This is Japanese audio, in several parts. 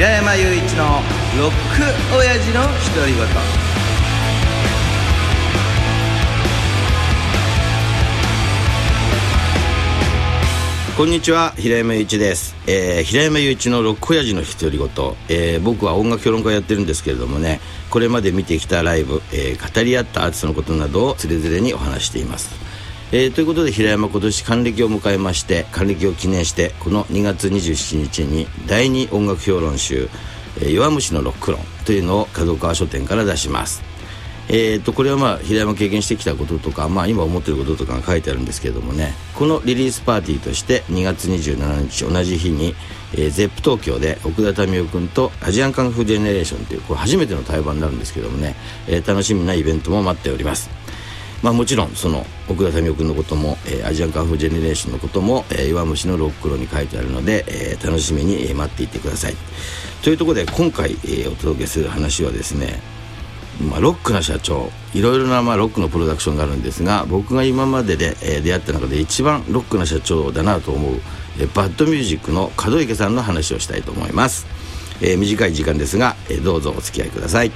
平山雄一のロック親父の独り言。こんにちは、平山雄一です。平山雄一のロック親父の独り言。僕は音楽評論家をやってるんですけれどもね、これまで見てきたライブ、語り合ったアーティストのことなどをつれづれにお話しています。ということで、平山今年還暦を迎えまして、還暦を記念してこの2月27日に第2音楽評論集、弱虫のロック論というのを角川書店から出します。これは平山経験してきたこととか、今思っていることとかが書いてあるんですけれどもね、このリリースパーティーとして2月27日同じ日に、ゼップ東京で奥田民生君とアジアンカンフージェネレーションという、これ初めての対バンになるんですけどもね、楽しみなイベントも待っております。もちろんその奥田民生君のことも、アジアンカンフージェネレーションのことも、弱虫のロック論に書いてあるので、楽しみに待っていてください。というところで今回、お届けする話はですね、ロックな社長、いろいろなロックのプロダクションがあるんですが、僕が今までで、出会った中で一番ロックな社長だなと思う、バッドミュージックの門池さんの話をしたいと思います。短い時間ですが、どうぞお付き合いください。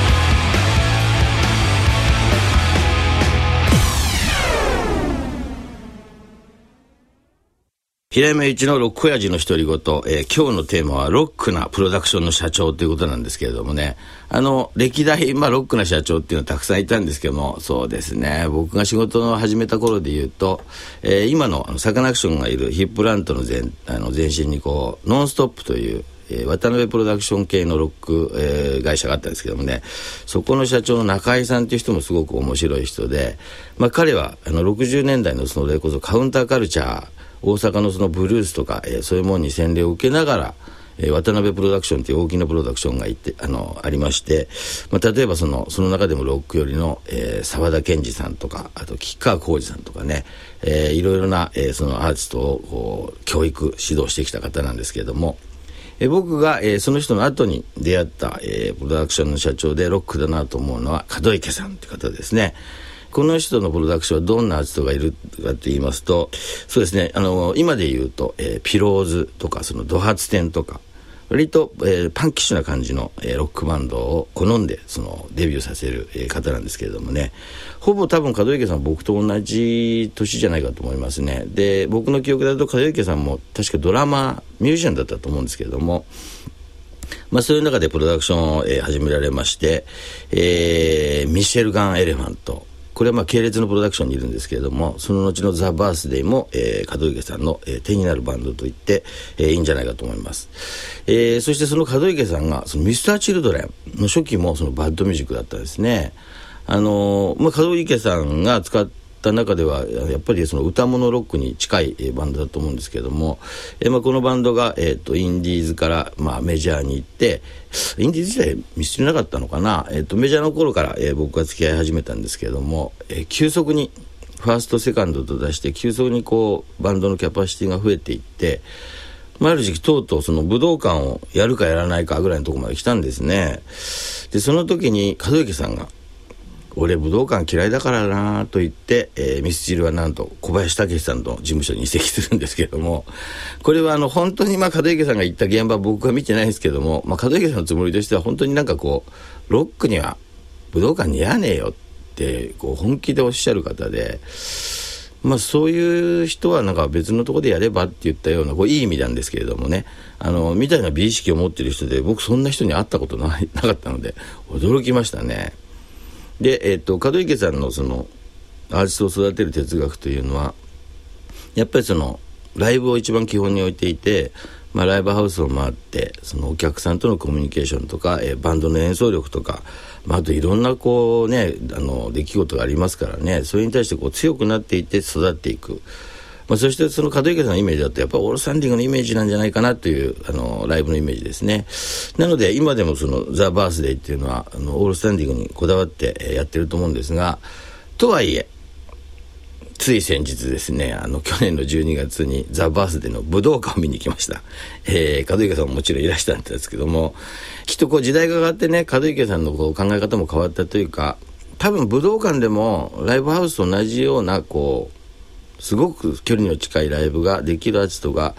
平山雄一のロック親父の独り言。今日のテーマはロックなプロダクションの社長ということなんですけれどもね、歴代、ロックな社長っていうのはたくさんいたんですけども、そうですね、僕が仕事を始めた頃で言うと、今のサカナクションがいるヒップラントの前身にノンストップという渡辺プロダクション系のロック、会社があったんですけどもね、そこの社長の中井さんという人もすごく面白い人で、彼は60年代のそれこそカウンターカルチャー、大阪のそのブルースとか、そういうものに洗礼を受けながら、渡辺プロダクションという大きなプロダクションがありまして、例えばその中でもロック寄りの、沢田研二さんとか、あと吉川晃司さんとかね、いろいろな、そのアーティストを教育指導してきた方なんですけれども、僕が、その人の後に出会った、プロダクションの社長でロックだなと思うのは門池さんという方ですね。この人のプロダクションはどんなアーティストがいるかと言いますと、そうですね、今で言うと、ピローズとかそのドハツテンとか、割と、パンキッシュな感じの、ロックバンドを好んでデビューさせる、方なんですけれどもね、ほぼ多分門池さんは僕と同じ年じゃないかと思いますね。で、僕の記憶だと門池さんも確かドラマミュージシャンだったと思うんですけれども、そういう中でプロダクションを、始められまして、ミシェルガン・エレファント、これは系列のプロダクションにいるんですけれども、その後のザ・バースデイも、門池さんの、手になるバンドと言って、いいんじゃないかと思います。そしてその門池さんがミスターチルドレンの初期もそのバッドミュージックだったんですね。門池さんが使った中ではやっぱりその歌物ロックに近いバンドだと思うんですけれども、このバンドが、インディーズから、メジャーに行って、インディーズ自体見捨てなかったのかな、メジャーの頃から、僕が付き合い始めたんですけれども、急速にファーストセカンドと出して急速にバンドのキャパシティが増えていって、ある時期とうとうその武道館をやるかやらないかぐらいのところまで来たんですね。でその時に門池さんが、俺武道館嫌いだからなと言って、ミスチルはなんと小林武史さんの事務所に移籍するんですけれども、これは本当に門池さんが行った現場は僕は見てないんですけども、門池さんのつもりとしては本当にロックには武道館似合わねえよって本気でおっしゃる方で、そういう人は別のところでやればって言ったようないい意味なんですけれどもね、みたいな美意識を持っている人で、僕そんな人に会ったことなかったので驚きましたね。で、門池さんのそのアーティストを育てる哲学というのは、やっぱりライブを一番基本に置いていて、ライブハウスを回ってそのお客さんとのコミュニケーションとか、バンドの演奏力とか、あといろんな出来事がありますからね、それに対して強くなっていって育っていく。そしてその門池さんのイメージだとやっぱりオールスタンディングのイメージなんじゃないかなというライブのイメージですね。なので今でもそのザ・バースデイっていうのはオールスタンディングにこだわってやってると思うんですが、とはいえつい先日ですね、去年の12月にザ・バースデイの武道館を見に行きました。門池さんももちろんいらしたんですけども、きっと時代が変わってね、門池さんの考え方も変わったというか、多分武道館でもライブハウスと同じようなすごく距離の近いライブができるアーティストが、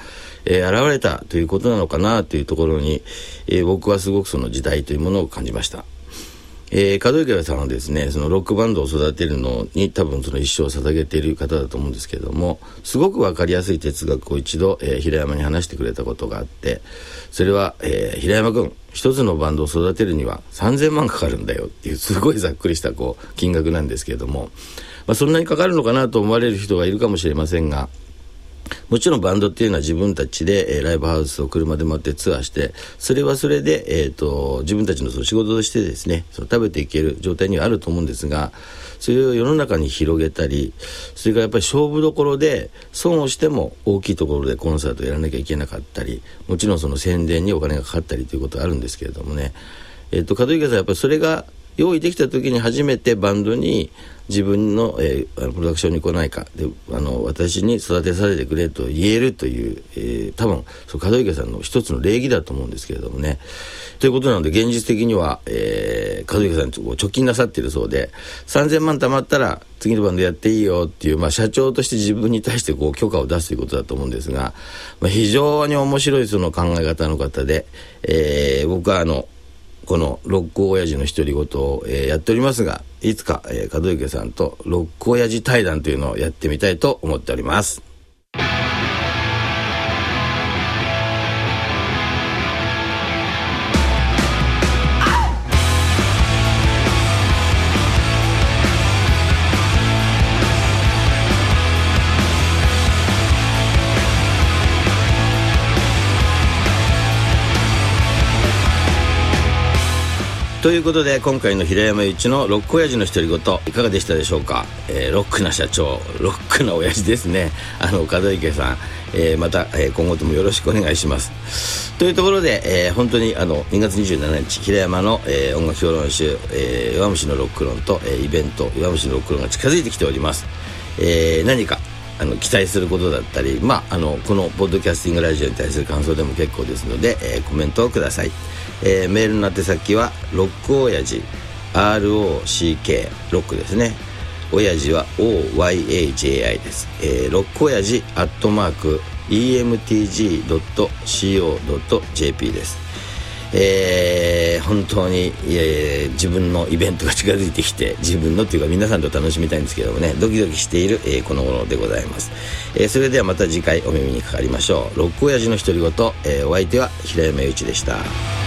現れたということなのかなというところに、僕はすごくその時代というものを感じました。門池さんはですね、そのロックバンドを育てるのに多分その一生を捧げている方だと思うんですけれども、すごく分かりやすい哲学を一度、平山に話してくれたことがあって、それは、平山君、一つのバンドを育てるには3000万かかるんだよっていうすごいざっくりした金額なんですけれども、そんなにかかるのかなと思われる人がいるかもしれませんが、もちろんバンドっていうのは自分たちで、ライブハウスを車で回ってツアーして、それはそれで、自分たちのその仕事としてですね、その食べていける状態にはあると思うんですが、それを世の中に広げたり、それからやっぱり勝負どころで損をしても大きいところでコンサートをやらなきゃいけなかったり、もちろんその宣伝にお金がかかったりということがあるんですけれどもね、門池さんはやっぱりそれが用意できた時に初めてバンドに自分の、プロダクションに来ないかで、私に育てさせてくれと言えるという、多分門池さんの一つの礼儀だと思うんですけれどもね。ということなので現実的には、門池さん貯金なさっているそうで、3000万貯まったら次のバンドやっていいよっていう、社長として自分に対して許可を出すということだと思うんですが、非常に面白いその考え方の方で、僕はこのロック親父の独り言を、やっておりますが、いつか、門池さんとロック親父対談というのをやってみたいと思っております。ということで今回の平山由一のロック親父の独り言いかがでしたでしょうか。ロックな社長、ロックな親父ですね。門池さん、また、今後ともよろしくお願いします。というところで、本当に2月27日平山の、音楽評論集、弱虫のロック論と、イベント弱虫のロック論が近づいてきております。何か期待することだったり、このポッドキャスティングラジオに対する感想でも結構ですので、コメントをください。メールの宛先はロック親父 ROCK ロックですね。親父は OYAJI です。ロック親父@emtg.co.jp です。本当に、自分のイベントが近づいてきて、自分のというか皆さんと楽しみたいんですけどもね、ドキドキしている、この頃でございます。それではまた次回お耳にかかりましょう。ロック親父の独り言、お相手は平山由一でした。